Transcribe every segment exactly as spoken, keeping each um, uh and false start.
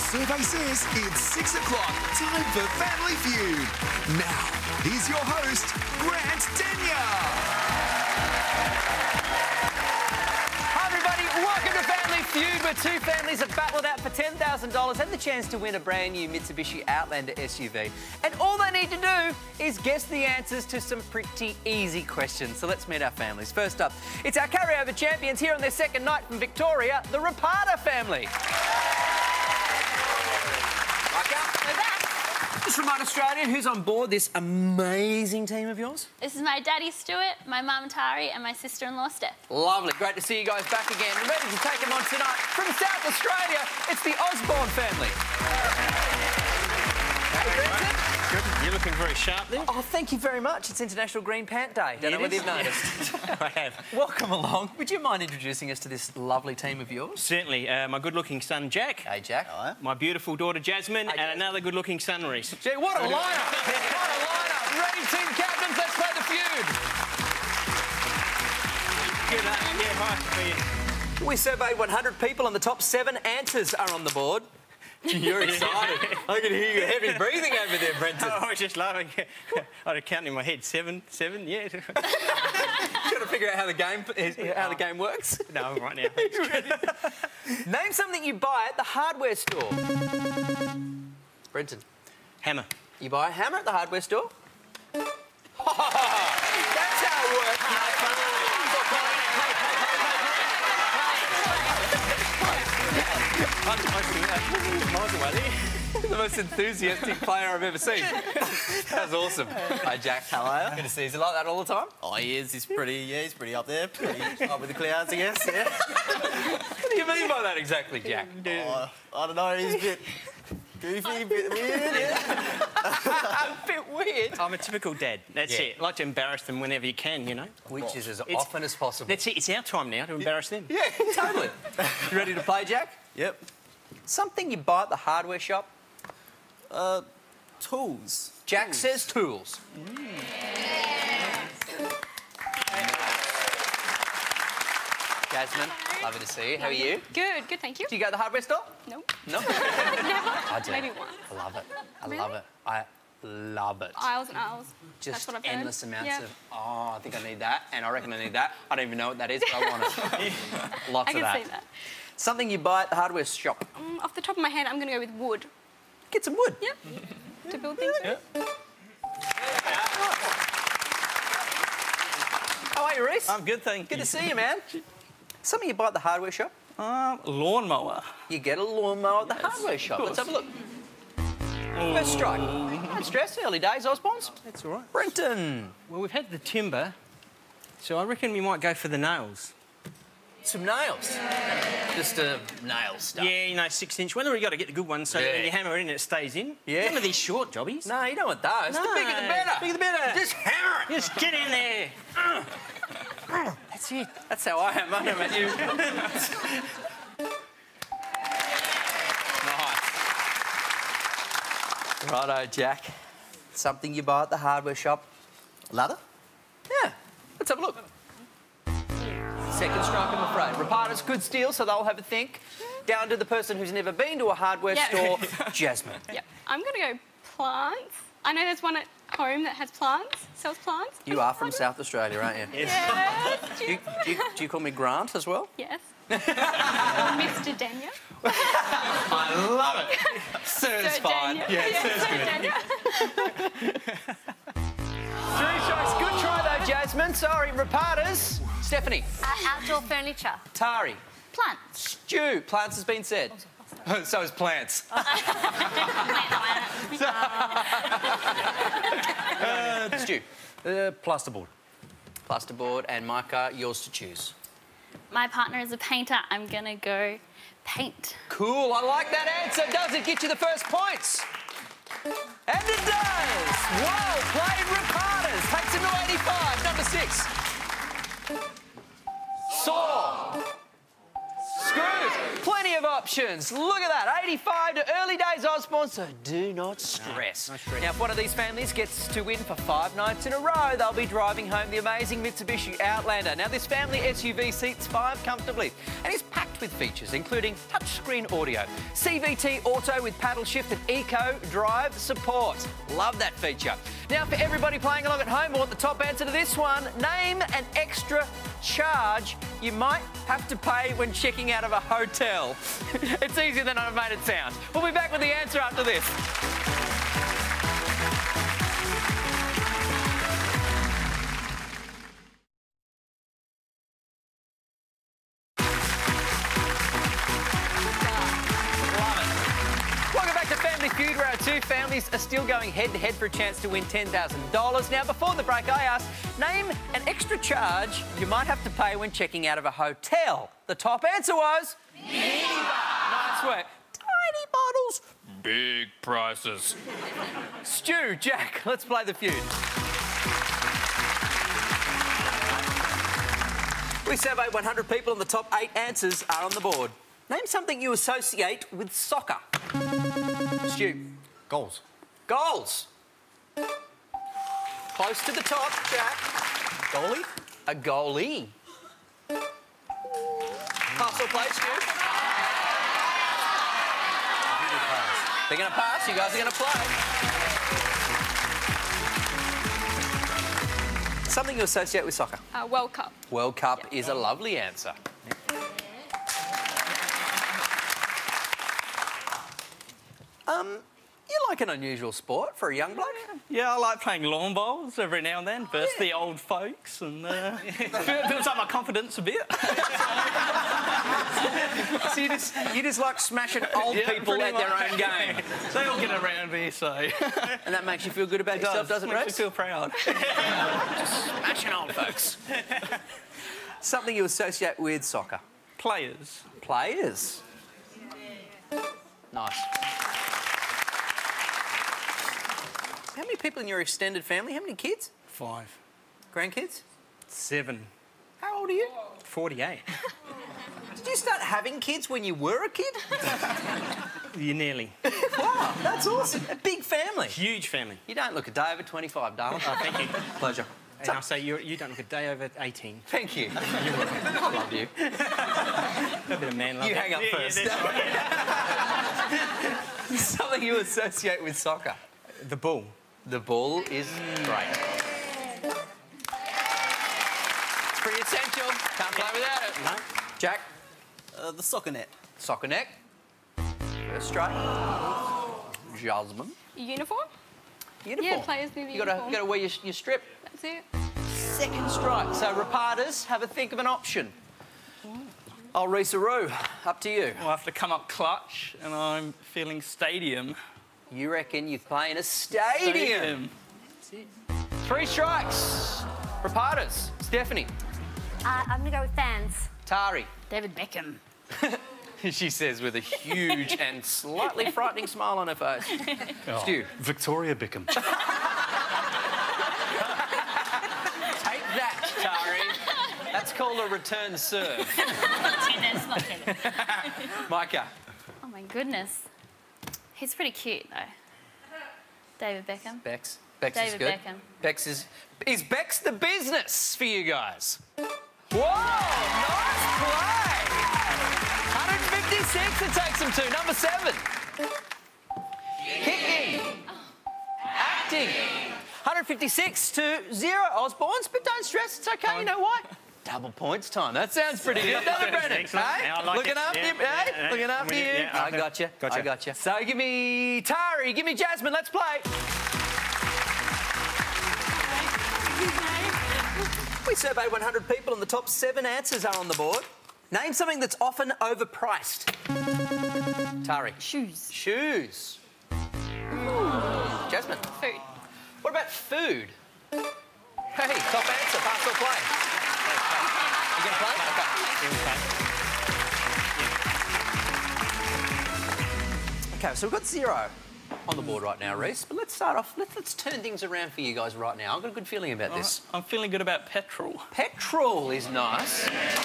survey says it's six o'clock. Time for Family Feud. Now, here's your host, Grant Denyer. Welcome to Family Feud, where two families have battled out for ten thousand dollars and the chance to win a brand new Mitsubishi Outlander S U V. And all they need to do is guess the answers to some pretty easy questions. So let's meet our families. First up, it's our carryover champions here on their second night from Victoria, the Rapata family. Just remind Australia who's on board this amazing team of yours. This is my daddy Stuart, my mum Tari and my sister-in-law Steph. Lovely. Great to see you guys back again. And ready to take them on tonight from South Australia, it's the Osborne family. Hey, Brenton. Good. You're looking very sharp there. Oh, thank you very much. It's International Green Pant Day. Don't Yeah, know whether is. you've noticed. I have. Welcome along. Would you mind introducing us to this lovely team of yours? Certainly. Uh, my good-looking son, Jack. Hey, Jack. Hello. My beautiful daughter, Jasmine. Hey, and Jasmine. another good-looking son, Reese. Gee, what a lineup! What a lineup! Ready, team captains, let's play the feud. Good luck. Yeah, nice to be here. We surveyed one hundred people and the top seven answers are on the board. You're excited. I can hear you heavy breathing over there, Brenton. Oh, I was just laughing. I had a count in my head. Seven, seven, yeah. Trying to figure out how the game is, how the game works. No, right now. Name something you buy at the hardware store. Brenton. Hammer. You buy a hammer at the hardware store? That's how it works. The most enthusiastic player I've ever seen. That was awesome. Hi, Jack. Hello. Good to see you. Is it like that all the time? Oh, he is. He's pretty, yeah, he's pretty up there. Pretty up with the clouds, I guess, yeah. What do you mean by that exactly, Jack? Oh, I don't know, he's a bit goofy, a bit weird, yeah. A bit weird. I'm a typical dad. That's Yeah. it. Like to embarrass them whenever you can, you know. Which is as It's- often as possible. That's it. It's our time now to embarrass them. Yeah, totally. You ready to play, Jack? Yep. Something you buy at the hardware shop? Uh, tools. Jack Tools. says tools. Jasmine, lovely to see you. How are you? Good, good, thank you. Do you go to the hardware store? Nope. No? Never. I do. Maybe once. I love it. I Really? love it. I love it. Aisles and aisles. Just That's what I've heard. endless amounts Yeah. of, oh, I think I need that, and I reckon I need that. I don't even know what that is, but I want it. Lots I of can that. see that. Something you buy at the hardware shop. Um, off the top of my head, I'm going to go with wood. Get some wood. Yep. To build things with. How are you, Reese? I'm good, thank Good you. to see you, man. Something you buy at the hardware shop. Um, lawnmower. You get a lawnmower at the hardware shop. Let's have a look. First strike. Don't stress. Early days, Osborne's. That's all right. Brenton. Well, we've had the timber, so I reckon we might go for the nails. Some nails. Just a nail stuff. Yeah, you know, six-inch. Whether we got to get the good ones so that Yeah. when you hammer it in, it stays in. Yeah. Remember these short jobbies? No, you don't want those. The No, bigger the better. bigger the better. Just hammer it. Just get in there. That's it. That's how I am. I don't know about you. Nice. Righto, Jack. Something you buy at the hardware shop. Ladder? Yeah. Let's have a look. Second strike, I'm afraid. Rapata's good steal, so they'll have a think. Down to the person who's never been to a hardware Yeah. store, Jasmine. Yep. I'm going to go plants. I know there's one at home that has plants, sells plants. You are from South Australia, aren't you? Yes. Do you, do, you, do you call me Grant as well? Yes. Or Mister Denyer. I love it. Sir's Sir fine. Denyer. Yeah, Sir Denyer. Three strikes. Good try, though, Jasmine. Sorry, Rapatas. Stephanie. Uh, outdoor furniture. Tari. Plants. Stu. Plants has been said. So is plants. uh, Stu. Uh, plasterboard. Plasterboard and Micah, yours to choose. My partner is a painter. I'm going to go paint. Cool, I like that answer. Does it get you the first points? And it does! Well played, Rapatas. Takes him to eighty-five. Number six. Saw. Screws. Plenty of options. Look at that. eighty-five to early days Osborne, so do not stress. No, no stress. Now, if one of these families gets to win for five nights in a row, they'll be driving home the amazing Mitsubishi Outlander. Now, this family S U V seats five comfortably and is packed packed with features including touchscreen audio, C V T Auto with paddle shift and Eco Drive support. Love that feature. Now, for everybody playing along at home, I want the top answer to this one. Name an extra charge you might have to pay when checking out of a hotel. It's easier than I've made it sound. We'll be back with the answer after this. Feud, where our two families are still going head-to-head for a chance to win ten thousand dollars. Now, before the break, I asked, name an extra charge you might have to pay when checking out of a hotel. The top answer was... minibar. Nice work. Tiny bottles, big prices. Stu, Jack, let's play the feud. We surveyed one hundred people and the top eight answers are on the board. Name something you associate with soccer. Stu. Goals. Goals. Close to the top, Jack. Goalie? A goalie. Pass or play, Stu? They're going to pass. You guys are going to play. Something you associate with soccer. Uh, World Cup. World Cup is a lovely answer. Um, you like an unusual sport for a young bloke? Yeah, I like playing lawn bowls every now and then versus the old folks, and uh, builds up my confidence a bit. So you just, you just like smashing old Yeah, people pretty at their much. own game. They all get around me, so... And that makes you feel good about yourself, doesn't it, Makes me Rex? feel proud. Smashing old folks. Something you associate with soccer. Players. Players. Nice. How many people in your extended family? How many kids? Five. Grandkids? Seven. How old are you? Forty-eight. Did you start having kids when you were a kid? You nearly. Wow, that's awesome. A big family. Huge family. You don't look a day over twenty-five, darling. Oh, thank you. Pleasure. And I'll say you you don't look a day over eighteen. Thank you. You're welcome. I love you. A bit of man love. You hang up Yeah, first. yeah, Something you associate with soccer. The ball. The ball is great. It's pretty essential. Can't play without it. No. Jack, Uh, the soccer net. soccer neck. First strike. Jasmine. Uniform? Uniform. Yeah, players need a you gotta, uniform. You gotta wear your, your strip. That's it. Second strike. So, reparters, have a think of an option. Oh, Risa-Roo, up to you. I'll have to come up clutch, and I'm feeling stadium. You reckon you play in a stadium? Three strikes. Reparters. Stephanie. Uh, I'm going to go with fans. Tari. David Beckham. She says with a huge and slightly frightening smile on her face. Stu. Victoria Beckham. Take that, Tari. That's called a return serve. Tennis, not tennis. Micah. Oh my goodness. He's pretty cute though. David Beckham. Bex. Bex is David good. Beckham. Bex is... Is Bex the business for you guys? Whoa, nice play. one fifty-six it takes them to. Number seven. Kicking. Acting. one fifty-six to zero, Osborne's, but don't stress, it's okay, you know what? Double points time. That sounds pretty good, doesn't it, Brendan? Excellent. Hey? Yeah, I like Looking it. after Yeah, you, yeah, hey? yeah. Looking after Yeah, you. yeah, I okay. got you. Gotcha. I got you. So give me Tari, give me Jasmine. Let's play. We surveyed one hundred people and the top seven answers are on the board. Name something that's often overpriced. Tari. Shoes. Shoes. Jasmine. Food. What about food? Hey, top answer. Pass or play? You going to play? Okay. Okay, so we've got zero on the board right now, Reese. But let's start off. Let's, let's turn things around for you guys right now. I've got a good feeling about this. I'm feeling good about petrol. Petrol is nice.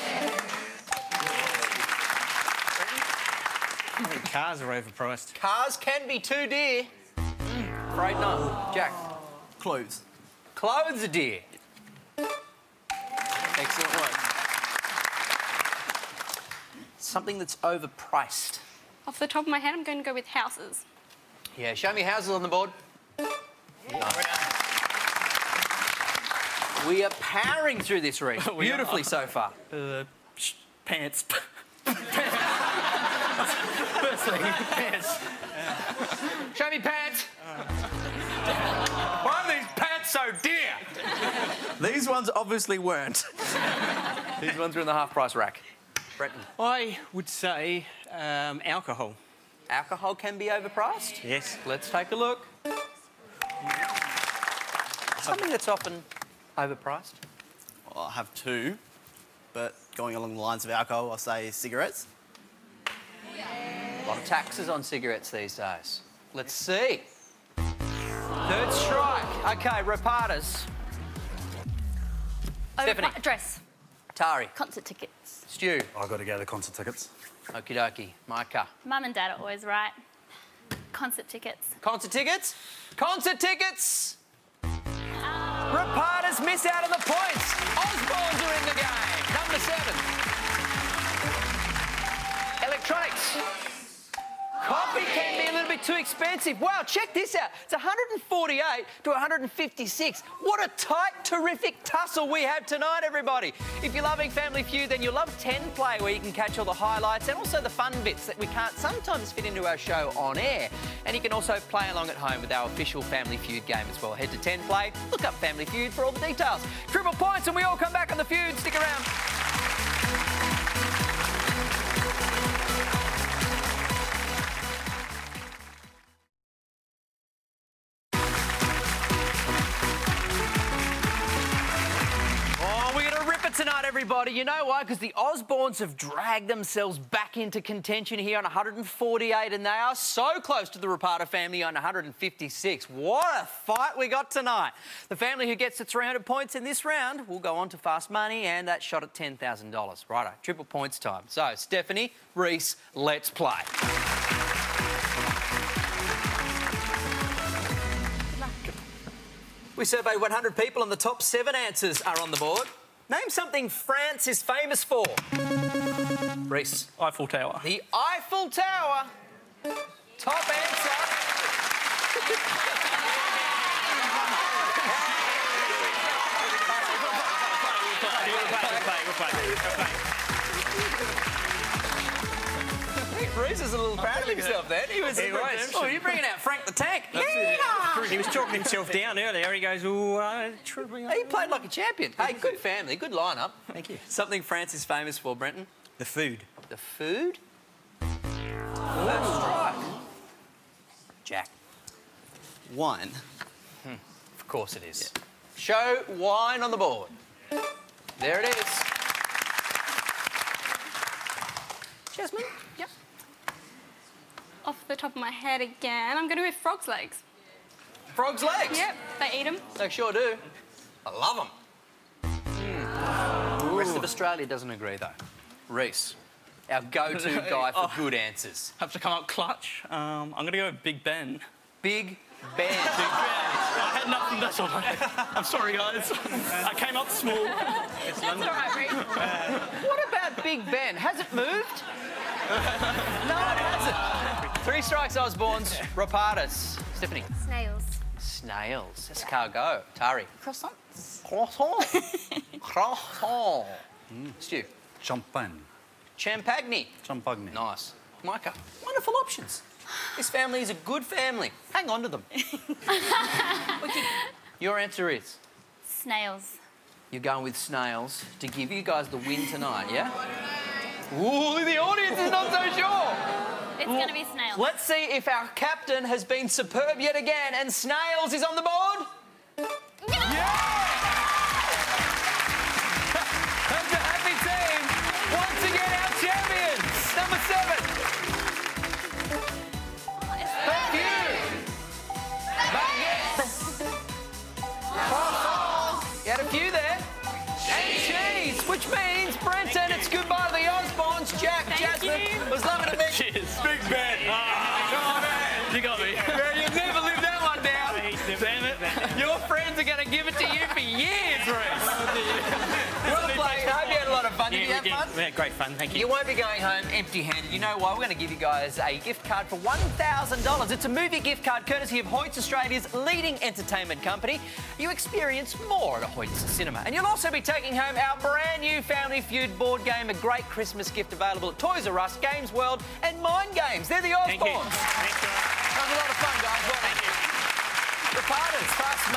Cars are overpriced. Cars can be too dear. Mm, afraid not. Jack. Clothes. Clothes are dear. Excellent work. something that's overpriced. Off the top of my head, I'm going to go with houses. Yeah, show me houses on the board. Nice. We are powering through this, Reece. We Beautifully are. so far. Uh, sh- pants. Firstly, pants. Show me pants. Why are these pants so dear? These ones obviously weren't. These ones are in the half-price rack. Brenton. I would say um, alcohol. Alcohol can be overpriced? Yes. Let's take a look. Something that's often overpriced. Well, I have two, but going along the lines of alcohol, I'll say cigarettes. A lot of taxes on cigarettes these days. Let's see. Third strike. OK, Rapadas. Stephanie. Overpri- dress. Tari. Concert tickets. Stu. I've got to go to concert tickets. Okie dokie. Micah. Mum and Dad are always right. Concert tickets. Concert tickets? Concert tickets! Rapadas miss out on the points. Osborns are in the game. Number seven. Electronics. Coffee can be a little bit too expensive. Wow, check this out. It's one hundred forty-eight to one hundred fifty-six. What a tight, terrific tussle we have tonight, everybody. If you're loving Family Feud, then you'll love ten play, where you can catch all the highlights and also the fun bits that we can't sometimes fit into our show on air. And you can also play along at home with our official Family Feud game as well. Head to ten play, look up Family Feud for all the details. Triple points and we all come back on the feud. Stick around. Tonight, everybody. You know why? Because the Osborns have dragged themselves back into contention here on one hundred forty-eight, and they are so close to the Rapata family on one hundred fifty-six. What a fight we got tonight. The family who gets to three hundred points in this round will go on to fast money and that shot at ten thousand dollars. Righto, triple points time. So, Stephanie, Reece, let's play. We surveyed one hundred people and the top seven answers are on the board. Name something France is famous for. Reece. Eiffel Tower. The Eiffel Tower. Top answer. Reece is a little proud of himself then. He was. He was. Oh, you're bringing out Frank the Tank. Yeah. He was talking himself down earlier. He goes, oh, uh, He played like a champion. Hey, good family, good lineup. Thank you. Something France is famous for, Brenton. The food. The food? That's right. Jack. Wine. Of course it is. Yeah. Show wine on the board. There it is. Jasmine? Yep. Off the top of my head again, I'm going to go with frog's legs. Frog's legs? Yep, they eat them. They sure do. I love them. Mm. The rest of Australia doesn't agree, though. Reece, our go-to guy for Oh. good answers. Have to come up clutch. Um, I'm going to go with Big Ben. Big Ben. Big Ben. I had nothing, that's all. I'm sorry, guys. I came up small. That's all right, Reece. What about Big Ben? Has it moved? No, it hasn't. Three strikes, Osborns. Rapadas. Stephanie. Snails. Snails. That's cargo. Tari. Croissants. Croissant. Croissant. Mm. Stu. Champagne. Champagne. Champagne. Nice. Micah. Wonderful options. This family is a good family. Hang on to them. Your answer is? Snails. You're going with snails to give you guys the win tonight, yeah? Ooh, the audience is not so sure. It's going to be snails. Let's see if our captain has been superb yet again and snails is on the board. Yeah! That's a happy team. Once again, our champions. Number seven. Thank you. Baguettes. You had a few there. And cheese, which means, Brenton, it's goodbye to the Osborns. Jack, Thank Jasmine, you. was loving to meet you. Cheers. Big Ben. You got me. Well, you've never lived that one down. Damn it. Yeah, great fun, thank you. You won't be going home empty-handed. You know why? We're going to give you guys a gift card for one thousand dollars. It's a movie gift card courtesy of Hoyts, Australia's leading entertainment company. You experience more at a Hoyts cinema. And you'll also be taking home our brand new Family Feud board game, a great Christmas gift available at Toys R Us, Games World and Mind Games. They're the Osborns. Thank you. Thanks, John. That was a lot of fun, guys. Well, Thank you. the partners, fast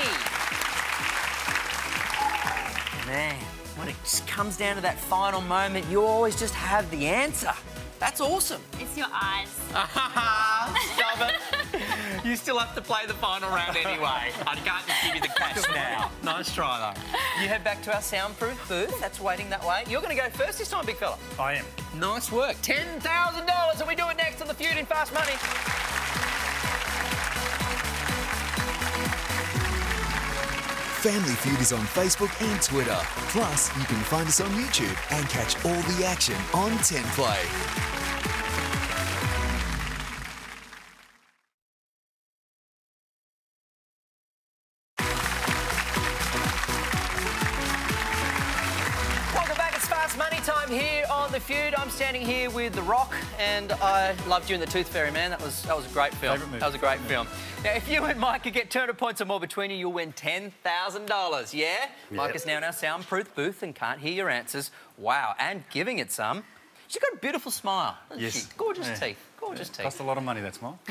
money. Man, when it just comes down to that final moment, you always just have the answer. That's awesome. It's your eyes. Stop it. You still have to play the final round anyway. I can't just give you the cash now. Nice try, though. You head back to our soundproof booth. That's waiting that way. You're going to go first this time, big fella. I am. Nice work. ten thousand dollars, and we do it next on The Feud in Fast Money. Family Feud is on Facebook and Twitter. Plus, you can find us on YouTube and catch all the action on ten play. Welcome back. It's Fast Money time here on The Feud. I'm standing here with The Rock, and I loved you in The Tooth Fairy, man. That was that was a great film. Favourite movie. That was a great film. Now, if you and Mike could get two hundred points or more between you, you'll win ten thousand dollars, yeah? Mike is now in our soundproof booth and can't hear your answers. Wow, and giving it some. She's got a beautiful smile, doesn't Yes. she? Gorgeous Yeah. teeth. Gorgeous teeth. Cost a lot of money, that smile.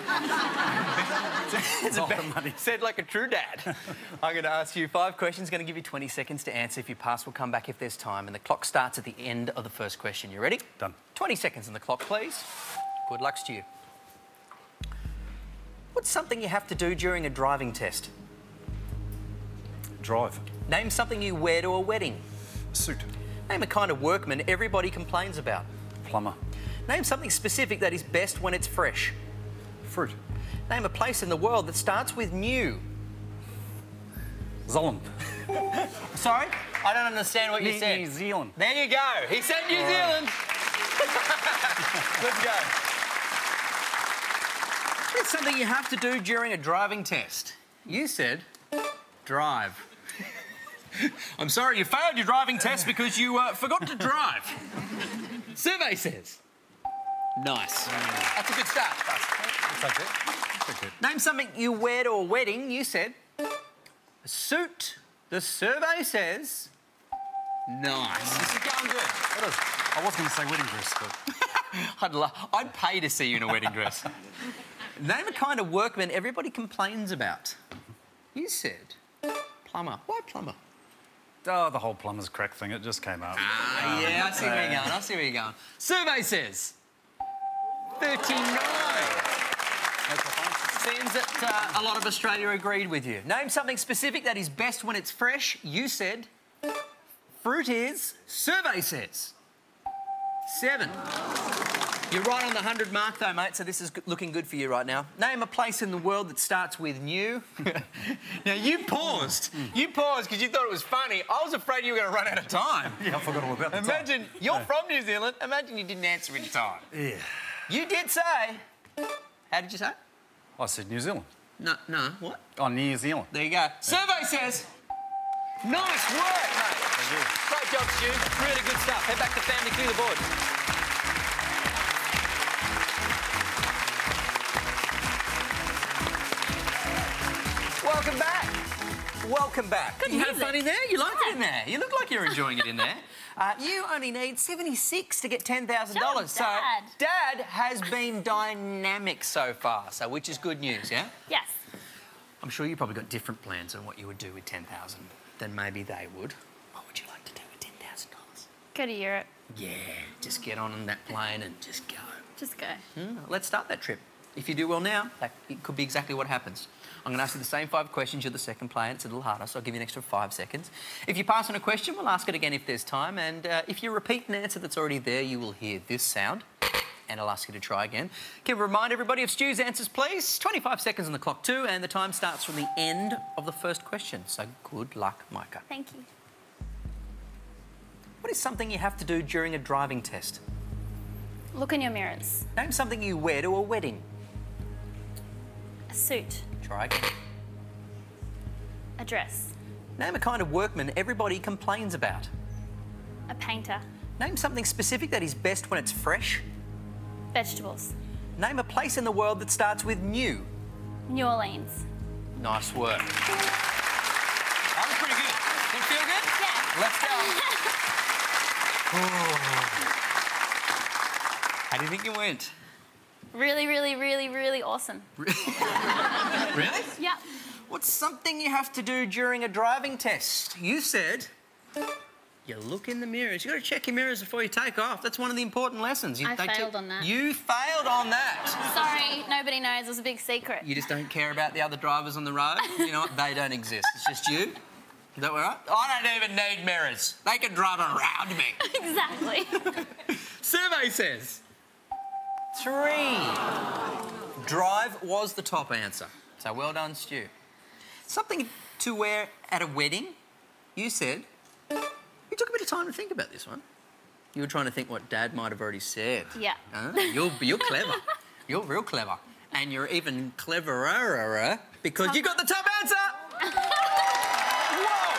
It's a lot of money. Said like a true dad. I'm going to ask you five questions, going to give you twenty seconds to answer. If you pass, we'll come back if there's time. And the clock starts at the end of the first question. You ready? Done. twenty seconds on the clock, please. Good luck to you. What's something you have to do during a driving test? Drive. Name something you wear to a wedding. Suit. Name a kind of workman everybody complains about. Plumber. Name something specific that is best when it's fresh. Fruit. Name a place in the world that starts with new. Zealand. Sorry? I don't understand what you New- said. New Zealand. There you go. He said New Zealand. Let's go. It's something you have to do during a driving test. You said drive. I'm sorry, you failed your driving test because you uh, forgot to drive. Survey says. Nice. That's a good start. It's okay. It's okay. Name something you wear to a wedding. You said a suit. The survey says nice. This is going good. It is. I was going to say wedding dress, but I'd, lo- I'd pay to see you in a wedding dress. Name a kind of workman everybody complains about. You said plumber. Why plumber? oh, the whole plumber's crack thing, it just came up. Ah, yeah, I see where you're going. I see where you're going. Survey says thirty-nine. Seems that uh, a lot of Australia agreed with you. Name something specific that is best when it's fresh. You said fruit is. Survey says seven. You're right on the one hundred mark, though, mate, so this is g- looking good for you right now. Name a place in the world that starts with new. Now, you paused. You paused because you thought it was funny. I was afraid you were going to run out of time. Yeah, I forgot all about the time. Imagine, you're from New Zealand. Imagine you didn't answer in time. Yeah. You did say... How did you say? I said New Zealand. No, no, what? Oh, New Zealand. There you go. Survey says... Nice work, mate. Thank you. Great job, Stu. Really good stuff. Head back to family through the board. Welcome back. Welcome back. Good you had music. fun in there? You liked it in there? You look like you're enjoying it in there. Uh, you only need seventy-six to get ten thousand dollars. So Dad. Dad has been dynamic so far, so which is good news, yeah? Yes. I'm sure you probably got different plans on what you would do with ten thousand dollars than maybe they would. What would you like to do with ten thousand dollars? Go to Europe. Yeah, just get on that plane and just go. Just go. Hmm, let's start that trip. If you do well now, that it could be exactly what happens. I'm going to ask you the same five questions. You're the second player. It's a little harder, so I'll give you an extra five seconds. If you pass on a question, we'll ask it again if there's time. And uh, if you repeat an answer that's already there, you will hear this sound. And I'll ask you to try again. Can we remind everybody of Stu's answers, please? twenty-five seconds on the clock too, and the time starts from the end of the first question. So good luck, Micah. Thank you. What is something you have to do during a driving test? Look in your mirrors. Name something you wear to a wedding. A suit. Try again. A dress. Name a kind of workman everybody complains about. A painter. Name something specific that is best when it's fresh. Vegetables. Name a place in the world that starts with new. New Orleans. Nice work. That was pretty good. Did it feel good? Yeah. Let's go. How do you think you went? Really, really, really, really awesome. Really? Yeah. What's something you have to do during a driving test? You said you look in the mirrors. You've got to check your mirrors before you take off. That's one of the important lessons. You, I they failed te- on that. You failed on that. Sorry, nobody knows. It was a big secret. You just don't care about the other drivers on the road. You know what? They don't exist. It's just you. Is that right? I don't even need mirrors. They can drive around me. Exactly. Survey says three. Drive was the top answer. So well done, Stu. Something to wear at a wedding. You said you took a bit of time to think about this one. You were trying to think what Dad might have already said. Yeah. Huh? You're, you're clever. You're real clever. And you're even cleverer because you got the top answer. Whoa!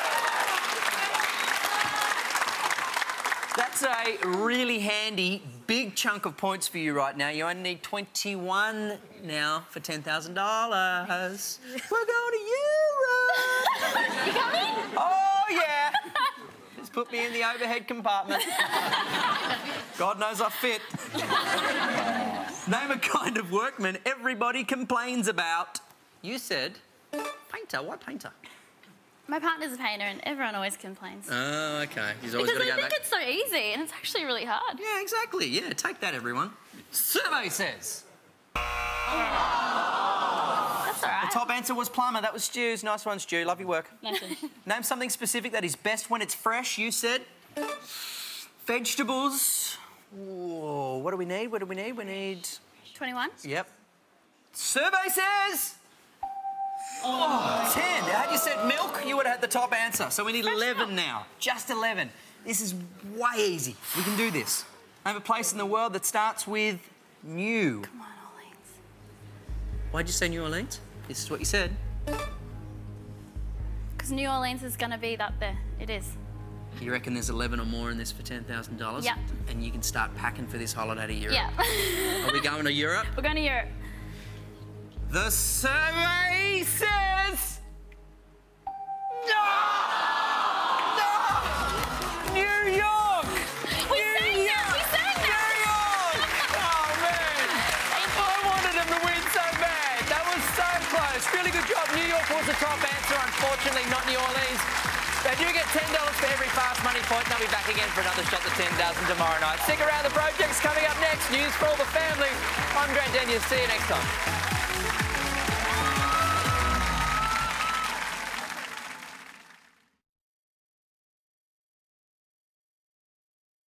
That's a really handy, big chunk of points for you right now. You only need twenty-one now for ten thousand dollars. We're going to Europe. You coming? Oh, yeah. Just put me in the overhead compartment. God knows I fit. Name a kind of workman everybody complains about. You said painter. Why painter? My partner's a painter and everyone always complains. Oh, OK. He's always Because got to I go think back. it's so easy and it's actually really hard. Yeah, exactly. Yeah, take that, everyone. Survey says That's all the right. top answer was plumber. That was Stu's. Nice one, Stu. Love your work. Nice one. Name something specific that is best when it's fresh. You said vegetables. Whoa, what do we need? What do we need? We need... twenty-one? Yep. Survey says... Oh, ten. Had you said milk, you would have had the top answer. So we need eleven now. Just eleven. This is way easy. We can do this. Name a place in the world that starts with new. Come on, Orleans. Why'd you say New Orleans? This is what you said. Because New Orleans is going to be up there. It is. You reckon there's eleven or more in this for ten thousand dollars? Yep. And you can start packing for this holiday to Europe? Yeah. Are we going to Europe? We're going to Europe. The survey says... No! No! New York! We sang that! We sang New that! York! Oh, man. I wanted them to win so bad. That was so close. Really good job. New York was the top answer. Unfortunately, not New Orleans. They do get ten dollars for every fast money point. They'll be back again for another shot at ten thousand dollars tomorrow night. Stick around. The project's coming up next. News for all the family. I'm Grant Denyer. See you next time.